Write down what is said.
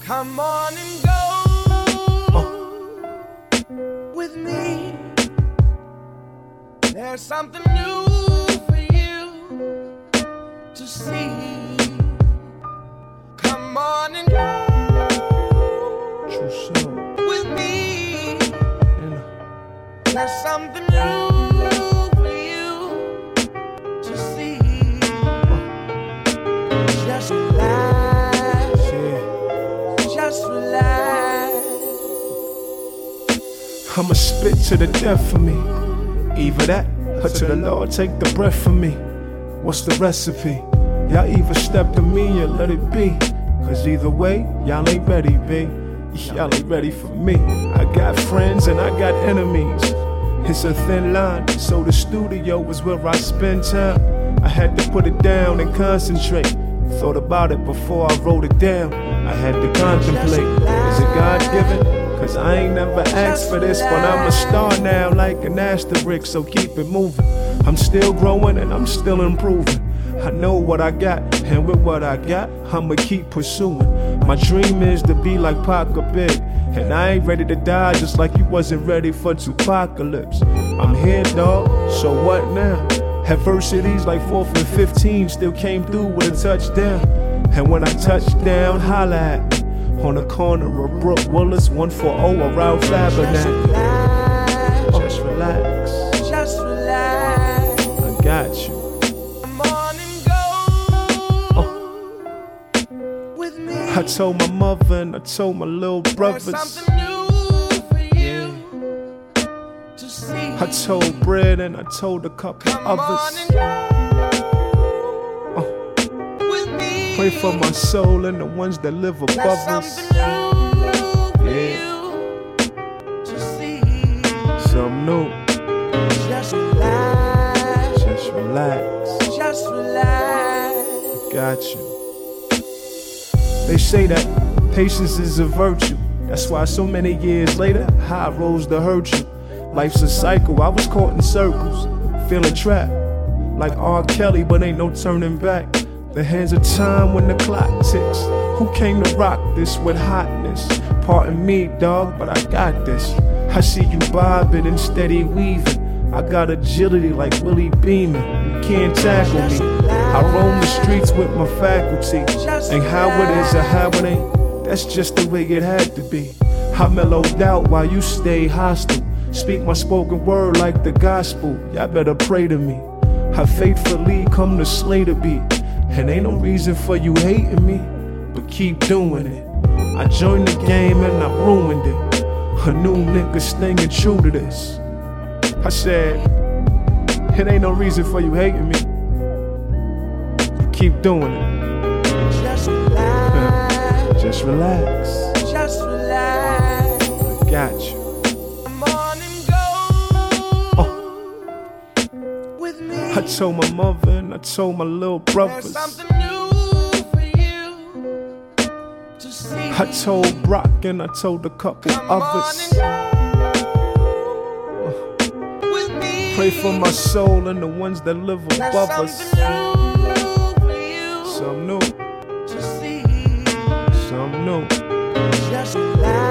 Come on and go with me. There's something new for you to see. Come on and go with me. There's something new for you to see. Just relax. Just relax. I'ma spit to the death of me. Either that, or to the Lord take the breath from me. What's the recipe? Y'all either step to me or let it be. Cause either way, y'all ain't ready, B. Y'all ain't ready for me. I got friends and I got enemies. It's a thin line, so the studio is where I spend time. I had to put it down and concentrate. Thought about it before I wrote it down. I had to contemplate, is it God-given? Cause I ain't never asked for this, but I'm a star now like an asterisk, so keep it moving. I'm still growing and I'm still improving. I know what I got, and with what I got, I'ma keep pursuing. My dream is to be like Pac or Big, and I ain't ready to die just like you wasn't ready for Tupacalypse. I'm here, dawg, so what now? Adversities like 4th and 15 still came through with a touchdown. And when I touch down, holla at me. On the corner of Brooke Willis, 140 around Fabernacle. Just relax. Just relax. I got you. Come on and go with me. I told my mother and I told my little brothers. There's something new for you to see. I told Brad and I told a couple Come others. on and go with me. Pray for my soul and the ones that live above There's us. something new for Yeah. you to see. Something new. Just relax. Just relax. Just relax. Got you. They say that patience is a virtue. That's why so many years later, high rose to hurt you. Life's a cycle. I was caught in circles, feeling trapped like R. Kelly, but ain't no turning back. The hands of time when the clock ticks. Who came to rock this with hotness? Pardon me, dog, but I got this. I see you bobbing and steady weaving. I got agility like Willie Beeman. You can't tackle me. I roam the streets with my faculty. And how it is or how it ain't, that's just the way it had to be. I mellowed out while you stay hostile. Speak my spoken word like the gospel. Y'all better pray to me. I faithfully come to slay the beat. And ain't no reason for you hating me, but keep doing it. I joined the game and I ruined it. A new nigga staying true to this. I said, it ain't no reason for you hating me. Keep doing it. Just relax. Just relax. Just relax. I got you. Come on and go with me. I told my mother and I told my little There's brothers. something new for you to see. I told Brock and I told a couple Come on others. and go with me. Pray for my soul and the ones that live There's above us. something new for you Some new, to see. some new. Just relax.